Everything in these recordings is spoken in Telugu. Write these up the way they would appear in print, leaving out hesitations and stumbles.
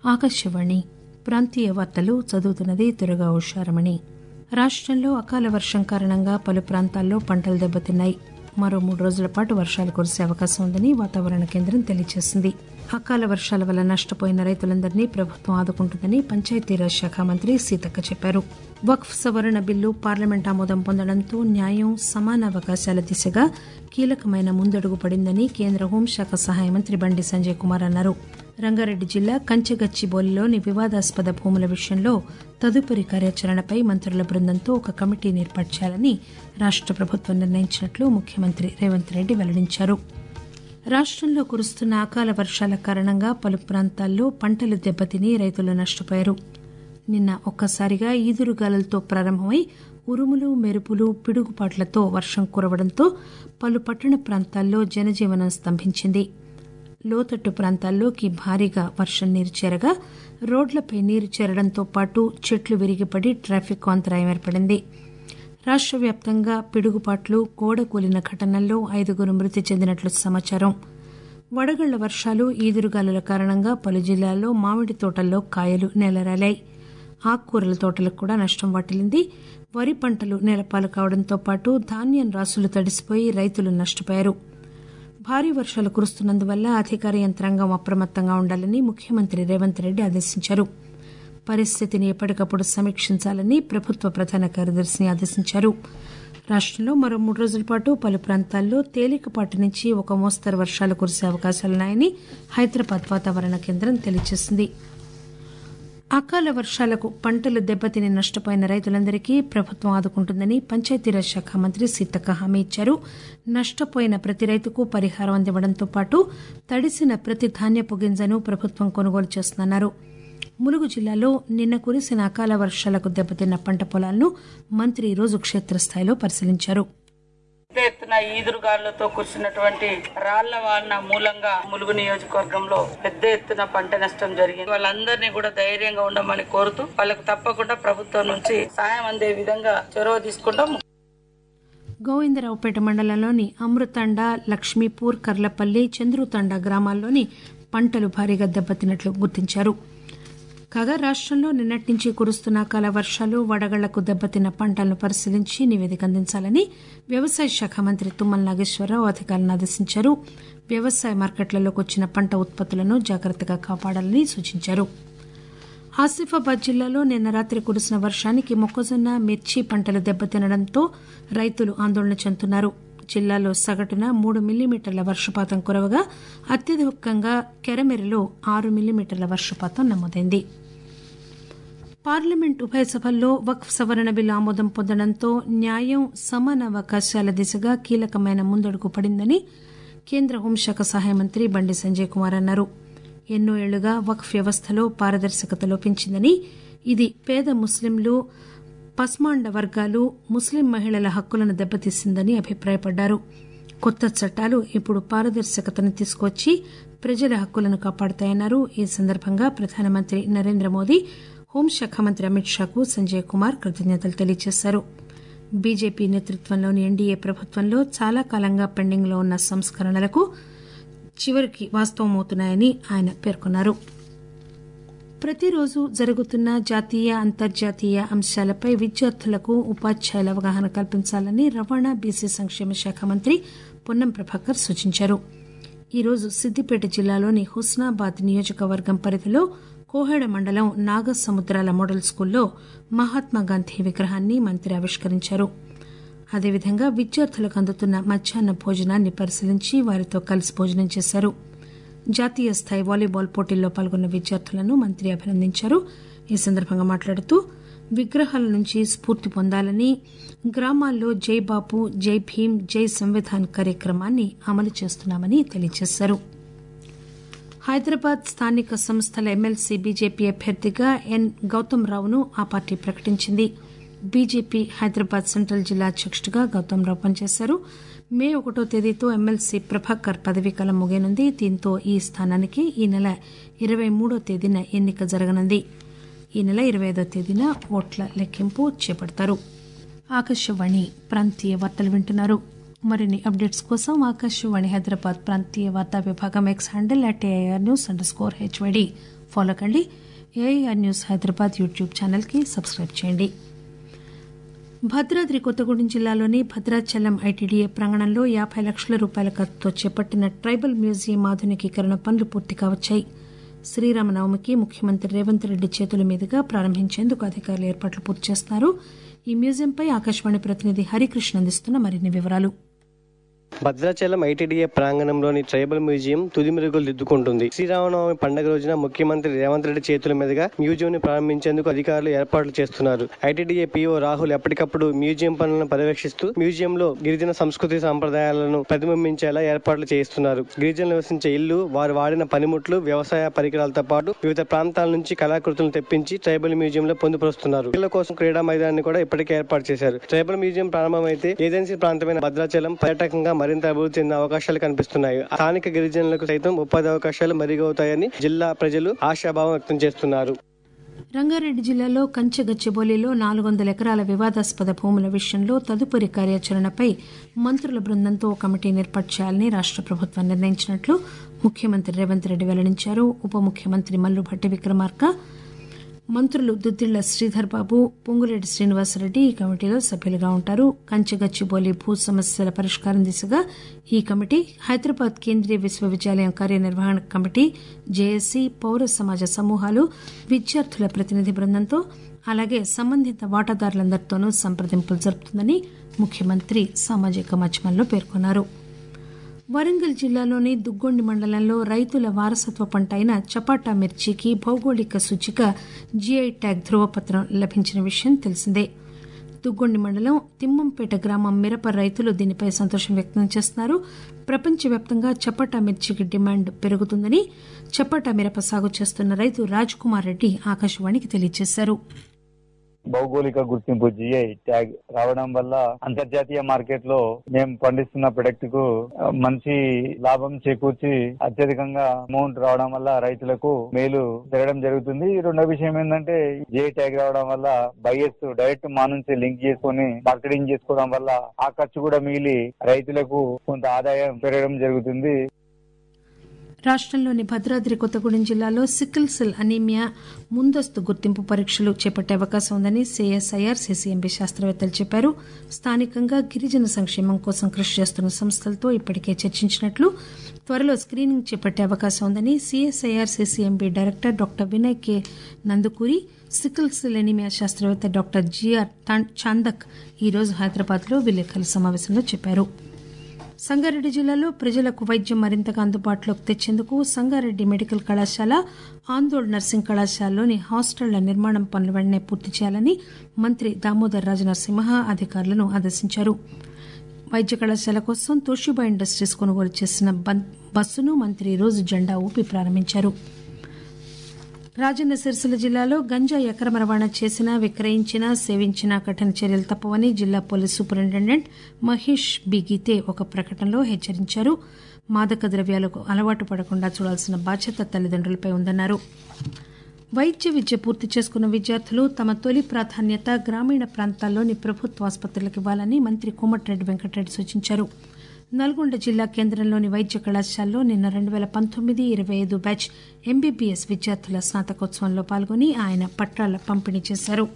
ఆకాశవాణి ప్రాంతీయ వార్తలు చదువుతున్నది దుర్గా ఉషారమణి. రాష్టంలో అకాల వర్షం కారణంగా పలు ప్రాంతాల్లో పంటలు దెబ్బతిన్నాయి. మరో 3 రోజుల పాటు వర్షాలు కురిసే అవకాశం ఉందని వాతావరణ కేంద్రం తెలియజేసింది. అకాల వర్షాల వల్ల నష్టపోయిన రైతులందరినీ ప్రభుత్వం ఆదుకుంటుందని పంచాయతీరాజ్ శాఖ మంత్రి సీతక్క చెప్పారు. వక్ఫ్ సవరణ బిల్లు పార్లమెంట్ ఆమోదం పొందడంతో న్యాయం, సమాన అవకాశాల దిశగా కీలకమైన ముందడుగు పడిందని కేంద్ర హోంశాఖ సహాయ మంత్రి బండి సంజయ్ కుమార్ అన్నారు. రంగారెడ్డి జిల్లా కంచెగచ్చిబౌలిలోని వివాదాస్పద భూముల విషయంలో తదుపరి కార్యాచరణపై మంత్రుల బృందంతో ఒక కమిటీని ఏర్పాటు చేయాలని రాష్ట ప్రభుత్వం నిర్ణయించినట్లు ముఖ్యమంత్రి రేవంత్ రెడ్డి వెల్లడించారు. రాష్టంలో కురుస్తున్న అకాల వర్షాల కారణంగా పలు ప్రాంతాల్లో పంటలు దెబ్బతిని రైతులు నష్టపోయారు. నిన్న ఒక్కసారిగా ఈదురుగాలులతో ప్రారంభమై ఉరుములు, మెరుపులు, పిడుగుపాట్లతో వర్షం కురవడంతో పలు పట్టణ ప్రాంతాల్లో జనజీవనం స్తంభించింది. లోతట్టు ప్రాంతాల్లోకి భారీగా వర్షం నీరు చేరగా రోడ్లపై నీరు చేరడంతో పాటు చెట్లు విరిగిపడి ట్రాఫిక్ అంతరాయం ఏర్పడింది. రాష్ట వ్యాప్తంగా పిడుగుపాట్లు, గోడ కూలిన ఘటనల్లో 5 మృతి చెందినట్లు సమాచారం. వడగళ్ల వర్షాలు, ఈదురుగాలుల కారణంగా పలు జిల్లాల్లో మామిడి తోటల్లో కాయలు నేలరాలాయి. ఆకుకూరల తోటలకు కూడా నష్టం వాటిల్లింది. వరి పంటలు నేలపాలు కావడంతో పాటు ధాన్యం రాసులు తడిసిపోయి రైతులు నష్టపోయారు. భారీ వర్షాలు కురుస్తున్నందువల్ల అధికార యంత్రాంగం అప్రమత్తంగా ఉండాలని ముఖ్యమంత్రి రేవంత్ రెడ్డి ఆదేశించారు. పరిస్థితిని ఎప్పటికప్పుడు సమీక్షించాలని ప్రభుత్వ ప్రధాన కార్యదర్శిని ఆదేశించారు. రాష్టంలో మరో 3 రోజుల పాటు పలు ప్రాంతాల్లో తేలికపాటి నుంచి ఒక మోస్తరు వర్షాలు కురిసే అవకాశాలున్నాయని హైదరాబాద్ వాతావరణ కేంద్రం తెలియజేసింది. అకాల వర్షాలకు పంటలు దెబ్బతిని నష్టపోయిన రైతులందరికీ ప్రభుత్వం ఆదుకుంటుందని పంచాయతీరాజ్ శాఖ మంత్రి సీతక్క హామీ ఇచ్చారు. నష్టపోయిన ప్రతి రైతుకు పరిహారం అందివ్వడంతో పాటు తడిసిన ప్రతి ధాన్యపు గింజను ప్రభుత్వం కొనుగోలు చేస్తుందన్నారు. ములుగు జిల్లాలో నిన్న కురిసిన అకాల వర్షాలకు దెబ్బతిన్న పంట పొలాలను మంత్రి ఈరోజు క్షేత్రస్థాయిలో పరిశీలించారు. పెద్ద ఎత్తున ఈదురుగాలులతో కురిసినటువంటి రాళ్ల వాన మూలంగా ములుగు నియోజకవర్గంలో పెద్ద ఎత్తున పంట నష్టం జరిగింది. వాళ్ళందరినీ కూడా ధైర్యంగా ఉండమని కోరుతూ వాళ్ళకు తప్పకుండా ప్రభుత్వం నుంచి సాయం అందే విధంగా చొరవ తీసుకుంటాం. గోవిందరావుపేట మండలంలోని అమృతాండ, లక్ష్మీపూర్, కర్లపల్లి, చంద్రుతాండ గ్రామాల్లోని పంటలు భారీగా దెబ్బతిన్నట్లు గుర్తించారు. కాగా రాష్టంలో నిన్నటి నుంచి కురుస్తున్న అకాల వర్షాలు, వడగళ్లకు దెబ్బతిన్న పంటలను పరిశీలించి నివేదిక అందించాలని వ్యవసాయ శాఖ మంత్రి తుమ్మల నాగేశ్వరరావు అధికారులను ఆదేశించారు. వ్యవసాయ మార్కెట్లలోకి వచ్చిన పంట ఉత్పత్తులను జాగ్రత్తగా కాపాడాలని సూచించారు. ఆసిఫాబాద్ జిల్లాలో నిన్న రాత్రి కురిసిన వర్షానికి మొక్కజొన్న, మిర్చి పంటలు దెబ్బతినడంతో రైతులు ఆందోళన చెందుతున్నారు. జిల్లాలో సగటున 3 మిల్లీమీటర్ల వర్షపాతం కురవగా అత్యధికంగా కెరమెరలో 6 మిల్లీమీటర్ల వర్షపాతం నమోదైంది. పార్లమెంట్ ఉభయ సభల్లో వక్ఫ్ సవరణ బిల్లు ఆమోదం పొందడంతో న్యాయం, సమాన అవకాశాల దిశగా కీలకమైన ముందడుగు పడిందని కేంద్ర హోంశాఖ సహాయ మంత్రి బండి సంజయ్ కుమార్ అన్నారు. ఎన్నో ఏళ్లుగా వక్ఫ్ వ్యవస్థలో పారదర్శకత లోపించిందని, ఇది పేద ముస్లింలు, పస్మాండ వర్గాలు, ముస్లిం మహిళల హక్కులను దెబ్బతీసిందని అభిప్రాయపడ్డారు. కొత్త చట్టాలు ఇప్పుడు పారదర్శకతను తీసుకువచ్చి ప్రజల హక్కులను కాపాడతాయన్నారు. ఈ సందర్భంగా ప్రధానమంత్రి నరేంద్ర మోదీ, హోంశాఖ మంత్రి అమిత్ షాకు సంజయ్ కుమార్ కృతజ్ఞతలు తెలియజేశారు. బీజేపీ నేతృత్వంలోని ఎన్డీఏ ప్రభుత్వంలో చాలా కాలంగా పెండింగ్లో ఉన్న సంస్కరణలకు చివరికి వాస్తవమవుతున్నాయని ఆయన పేర్కొన్నారు. ప్రతిరోజు జరుగుతున్న జాతీయ, అంతర్జాతీయ అంశాలపై విద్యార్థులకు, ఉపాధ్యాయుల అవగాహన కల్పించాలని రవాణా, బీసీ సంక్షేమ శాఖ మంత్రి పొన్నం ప్రభాకర్ సూచించారు. ఈరోజు సిద్దిపేట జిల్లాలోని హుస్నాబాద్ నియోజకవర్గం పరిధిలో కోహెడ మండలం నాగసముద్రాల మోడల్ స్కూల్లో మహాత్మాగాంధీ విగ్రహాన్ని మంత్రి ఆవిష్కరించారు. అదేవిధంగా విద్యార్థులకు అందుతున్న మధ్యాహ్న భోజనాన్ని పరిశీలించి వారితో కలిసి భోజనం చేశారు. జాతీయ స్థాయి వాలీబాల్ పోటీల్లో పాల్గొన్న విద్యార్థులను మంత్రి అభినందించారు. ఈ సందర్భంగా మాట్లాడుతూ విగ్రహాల నుంచి స్ఫూర్తి పొందాలని, గ్రామాల్లో జై బాపు, జై భీమ్, జై సంవిధాన్ కార్యక్రమాన్ని అమలు చేస్తున్నామని తెలియజేశారు. హైదరాబాద్ స్థానిక సంస్థల ఎమ్మెల్సీ బీజేపీ అభ్యర్థిగా ఎన్ గౌతమ్ రావును ఆ పార్టీ ప్రకటించింది. బీజేపీ హైదరాబాద్ సెంట్రల్ జిల్లా అధ్యకుడిగా గౌతమ్ రావు పనిచేశారు. మే 1వ తేదీతో ఎమ్మెల్సీ ప్రభాకర్ పదవీకాలం ముగియనుంది. దీంతో ఈ స్థానానికి ఈ నెల 23వ తేదీన ఎన్నిక జరగనుంది. ఈ నెల 25వ తేదీన ఓట్ల లెక్కింపు చేపడతారు. ఆకాశవాణి ప్రాంతీయ వార్తలు వింటున్నారు. మరిన్ని అప్డేట్స్ కోసం ఆకాశవాణి హైదరాబాద్ ప్రాంతీయ వార్తా విభాగం X handle @AIR News_HYD follow కండి. ఏఐఆర్ న్యూస్ హైదరాబాద్ యూట్యూబ్ ఛానల్కి సబ్స్క్రైబ్ చేయండి. భద్రాద్రి కొత్తగూడెం జిల్లాలోని భద్రాచలం ఐటీడీఏ ప్రాంగణంలో 50 లక్షల రూపాయల ఖర్చుతో చేపట్టిన ట్రైబల్ మ్యూజియం ఆధునికీకరణ పనులు పూర్తి కావచ్చాయి. శ్రీరామనవమికి ముఖ్యమంత్రి రేవంత్ రెడ్డి చేతుల మీదుగా ప్రారంభించేందుకు అధికారులు ఏర్పాట్లు పూర్తి చేస్తున్నారు. ఈ మ్యూజియంపై ఆకాశవాణి ప్రతినిధి హరికృష్ణ అందిస్తున్న మరిన్ని వివరాలు. భద్రాచలం ఐటీడీఏ ప్రాంగణంలోని ట్రైబల్ మ్యూజియం తుది మెరుగులు దిద్దుకుంటుంది. శ్రీరామనవమి పండుగ రోజున ముఖ్యమంత్రి రేవంత్ రెడ్డి చేతుల మీదుగా మ్యూజియం ని ప్రారంభించేందుకు అధికారులు ఏర్పాట్లు చేస్తున్నారు. ఐటీడీఏ పీఓ రాహుల్ ఎప్పటికప్పుడు మ్యూజియం పనులను పర్యవేక్షిస్తూ మ్యూజియంలో గిరిజన సంస్కృతి సంప్రదాయాలను ప్రతిబింబించేలా ఏర్పాట్లు చేస్తున్నారు. గిరిజనులు నివసించే ఇల్లు, వారు వాడిన పనిముట్లు, వ్యవసాయ పరికరాలతో పాటు వివిధ ప్రాంతాల నుంచి కళాకృతులను తెప్పించి ట్రైబల్ మ్యూజియంలో పొందుపరుస్తున్నారు. పిల్లల కోసం క్రీడా మైదానాన్ని కూడా ఇప్పటికే ఏర్పాటు చేశారు. ట్రైబల్ మ్యూజియం ప్రారంభమైతే ఏజెన్సీ ప్రాంతమైన భద్రాచలం పర్యాటకంగా మరింత అభివృద్ధి చెందే అవకాశాలు కనిపిస్తున్నాయి. స్థానిక గిరిజనులకు సైతం ఉపాధి అవకాశాలు మెరుగవుతాయని జిల్లా ప్రజలు ఆశాభావం వ్యక్తం చేస్తున్నారు. రంగారెడ్డి జిల్లాలో కంచెగచ్చిబౌలిలో 400 ఎకరాల వివాదాస్పద భూముల విషయంలో తదుపరి కార్యాచరణపై మంత్రుల బృందంతో కమిటీని ఏర్పాటు చేయాలని రాష్ట ప్రభుత్వం నిర్ణయించినట్లు ముఖ్యమంత్రి రేవంత్ రెడ్డి వెల్లడించారు. ఉప ముఖ్యమంత్రి మల్లుభట్టి విక్రమార్క, మంత్రులు దుద్దిళ్ల శ్రీధర్ బాబు, పొంగులేటి శ్రీనివాసరెడ్డి ఈ కమిటీలో సభ్యులుగా ఉంటారు. కంచెగచ్చిబౌలి భూ సమస్యల పరిష్కారం దిశగా ఈ కమిటీ హైదరాబాద్ కేంద్రీయ విశ్వవిద్యాలయం కార్యనిర్వహణ కమిటీ, జేఏసీ, పౌర సమాజ సమూహాలు, విద్యార్థుల ప్రతినిధి బృందంతో అలాగే సంబంధిత వాటాదారులందరితోనూ సంప్రదింపులు జరుపుతుందని ముఖ్యమంత్రి సామాజిక మాధ్యమంలో పేర్కొన్నారు. వరంగల్ జిల్లాలోని దుగ్గొండి మండలంలో రైతుల వారసత్వ పంట అయిన చపాటా మిర్చికి భౌగోళిక సూచిక జీఐ ట్యాగ్ ధృవపత్రం లభించిన విషయం తెలిసిందే. దుగ్గొండి మండలం తిమ్మంపేట గ్రామం మిరప రైతులు దీనిపై సంతోషం వ్యక్తం చేస్తున్నారు. ప్రపంచవ్యాప్తంగా చపాటా మిర్చికి డిమాండ్ పెరుగుతుందని చపాటా మిరప సాగు చేస్తున్న రైతు రాజ్ కుమార్ రెడ్డి ఆకాశవాణికి తెలియజేశారు. భౌగోళిక గుర్తింపు జిఐ ట్యాగ్ రావడం వల్ల అంతర్జాతీయ మార్కెట్ లో మేము పండిస్తున్న ప్రొడక్ట్ కు మంచి లాభం చేకూర్చి అత్యధికంగా అమౌంట్ రావడం వల్ల రైతులకు మేలు జరగడం జరుగుతుంది. రెండో విషయం ఏంటంటే జిఐ ట్యాగ్ రావడం వల్ల బయర్స్ డైరెక్ట్ మా నుంచి లింక్ చేసుకుని మార్కెటింగ్ చేసుకోవడం వల్ల ఆ ఖర్చు కూడా మిగిలి రైతులకు కొంత ఆదాయం పెరగడం జరుగుతుంది. రాష్టంలోని భద్రాద్రి కొత్తగూడెం జిల్లాలో సికిల్ సెల్ అనీమియా ముందస్తు గుర్తింపు పరీక్షలు చేపట్టే అవకాశం ఉందని సిఎస్ఐఆర్ సిసిఎంబి శాస్త్రవేత్తలు చెప్పారు. స్థానికంగా గిరిజన సంక్షేమం కోసం కృషి చేస్తున్న సంస్థలతో ఇప్పటికే చర్చించినట్లు, త్వరలో స్క్రీనింగ్ చేపట్టే అవకాశం ఉందని CSIR CCMB director doctor Vinay K Nandukuri, sickle cell anaemia శాస్త్రవేత్త డాక్టర్ జిఆర్ చాందక్ ఈరోజు హైదరాబాద్లో విలేకరుల సమావేశంలో చెప్పారు. సంగారెడ్డి జిల్లాలో ప్రజలకు వైద్యం మరింతగా అందుబాటులోకి తెచ్చేందుకు సంగారెడ్డి మెడికల్ కళాశాల, ఆందోళ్ నర్సింగ్ కళాశాలలోని హాస్టళ్ల నిర్మాణం పనులు వెంటనే పూర్తి చేయాలని మంత్రి దామోదర్ రాజనరసింహ అధికారులను ఆదేశించారు. వైద్య కళాశాల కోసం తోషిబా ఇండస్ట్రీస్ కొనుగోలు చేసిన బస్సును మంత్రి ఈరోజు జెండా ఊపి ప్రారంభించారు. రాజన్న సిరిసిల్ల జిల్లాలో గంజాయి అక్రమ రవాణా చేసినా, విక్రయించినా, సేవించినా కఠిన చర్యలు తప్పవని జిల్లా police superintendent Mahesh B Geete ఒక ప్రకటనలో హెచ్చరించారు. మాదక ద్రవ్యాలకు అలవాటు పడకుండా చూడాల్సిన బాధ్యత తల్లిదండ్రులపై ఉందన్నారు. వైద్య విద్య పూర్తి చేసుకున్న విద్యార్థులు తమ తొలి ప్రాధాన్యత గ్రామీణ ప్రాంతాల్లోని ప్రభుత్వ ఆసుపత్రులకు ఇవ్వాలని మంత్రి కోమటిరెడ్డి వెంకటరెడ్డి సూచించారు. నల్గొండ జిల్లా కేంద్రంలోని వైద్య కళాశాలలో నిన్న 2019-25 బ్యాచ్ ఎంబీబీఎస్ విద్యార్థుల స్నాతకోత్సవంలో పాల్గొని ఆయన పట్టాల పంపిణీ చేశారు.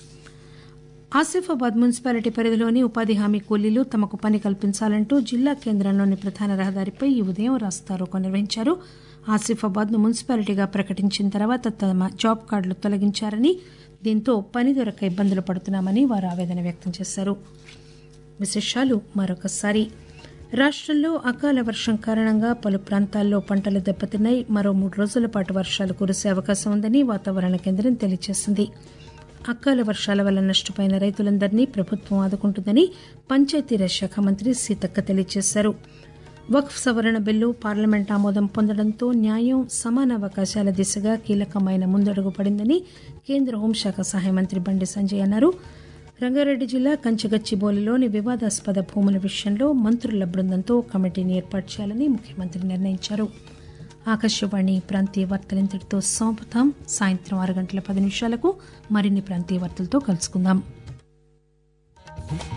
ఆసిఫాబాద్ మున్సిపాలిటీ పరిధిలోని ఉపాధి హామీ కూలీలు తమకు పని కల్పించాలంటూ జిల్లా కేంద్రంలోని ప్రధాన రహదారిపై ఈ ఉదయం రాస్తారోకో నిర్వహించారు. ఆసిఫాబాద్ ను మున్సిపాలిటీగా ప్రకటించిన తర్వాత తమ జాబ్ కార్డులు తొలగించారని, దీంతో పని దొరక ఇబ్బందులు పడుతున్నామని వారు ఆవేదన వ్యక్తం చేశారు. విశేషాలు మరొకసారి. రాష్టంలో అకాల వర్షం కారణంగా పలు ప్రాంతాల్లో పంటలు దెబ్బతిన్నాయి. మరో 3 రోజుల పాటు వర్షాలు కురిసే అవకాశం ఉందని వాతావరణ కేంద్రం తెలియజేసింది. అకాల వర్షాల వల్ల నష్టపోయిన రైతులందరినీ ప్రభుత్వం ఆదుకుంటుందని పంచాయతీరాజ్ శాఖ మంత్రి సీతక్క తెలియజేశారు. వక్ఫ్ సవరణ బిల్లు పార్లమెంట్ ఆమోదం పొందడంతో న్యాయం, సమాన అవకాశాల దిశగా కీలకమైన ముందడుగు పడిందని కేంద్ర హోంశాఖ సహాయ మంత్రి బండి సంజయ్ అన్నారు. రంగారెడ్డి జిల్లా కంచెగచ్చిబౌలిలోని వివాదాస్పద భూముల విషయంలో మంత్రుల బృందంతో కమిటీని ఏర్పాటు చేయాలని ముఖ్యమంత్రి నిర్ణయించారు. ఆకాశవాణి ప్రాంతీయ వార్తలు ఇంతటితో సమాప్తం. సాయంత్రం 6 గంటల 10 నిమిషాలకు మరిన్ని ప్రాంతీయ వార్తలతో కలుసుకుందాం.